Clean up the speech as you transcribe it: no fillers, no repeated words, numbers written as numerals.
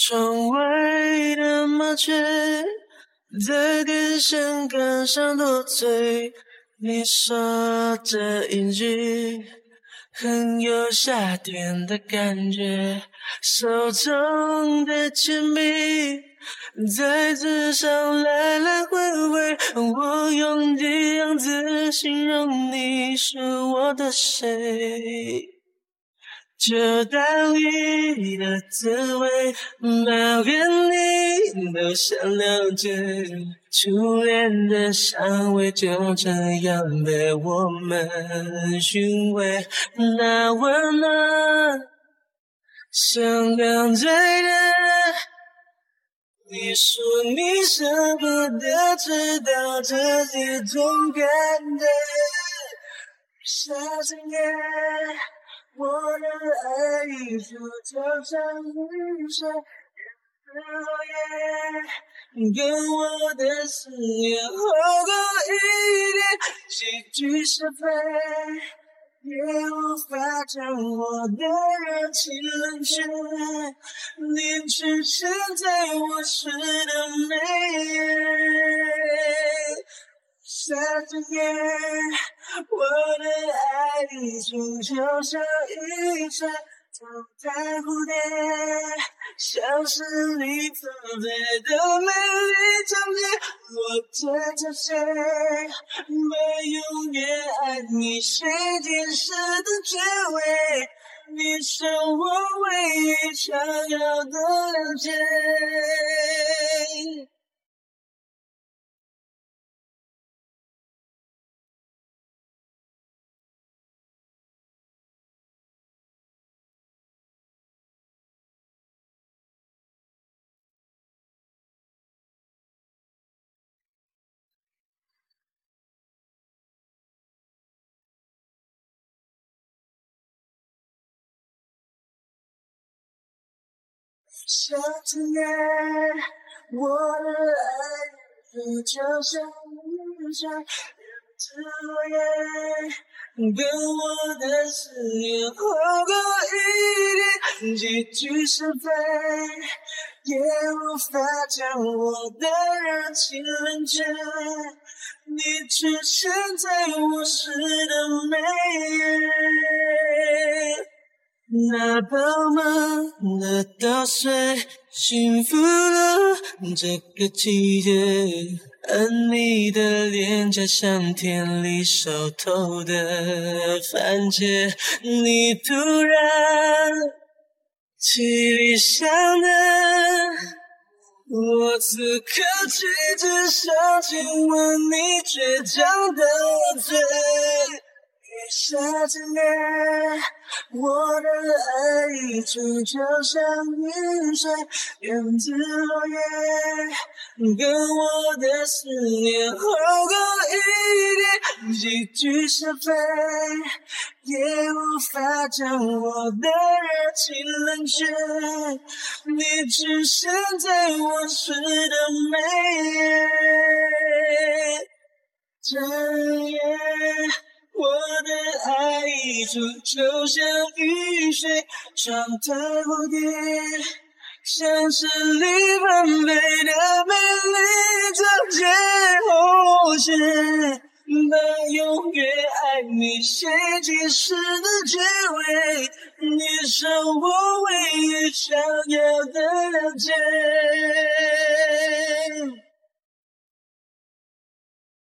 窗外的麻雀在电线杆上多嘴，你说这一句很有夏天的感觉，手中的铅笔在纸上来来回回，我用的样子形容你是我的谁。这道理的滋味，每个你都想了解，初恋的香味就这样被我们寻味，那温暖像刚醉的。你说你舍不得，知道这一种感觉，下整夜。我的爱已输，就像雨水，日落叶，跟我的思念厚过一点，几句是非，也无法将我的热情冷却，你出现在我诗的每页。下着夜，我的爱已经就像一串动态蝴蝶，像是你纷飞的美丽场景。我在这些没永远爱你谁解释的滋味，你是我唯一想要的了解。夏天夜，我的爱就像雨水，日落叶，跟我的思念厚过一点，几句是非，也无法将我的热情冷却，你出现在我诗的每页。那饱满的稻穗，幸福了这个季节。而你的脸颊像田里熟透的番茄，你突然气里香的，我此刻却只想亲吻你倔强的嘴。下着夜，我的爱已经就像雨水，源自落叶，跟我的思念厚过一点，几句是非，也无法将我的热情冷却，你出现在我诗的每页。这夜，我的爱已出，就像雨水，窗台蝴蝶，像是你纷飞的美丽长街红线，把永远爱你谁解释的滋味，你是我唯一想要的了解。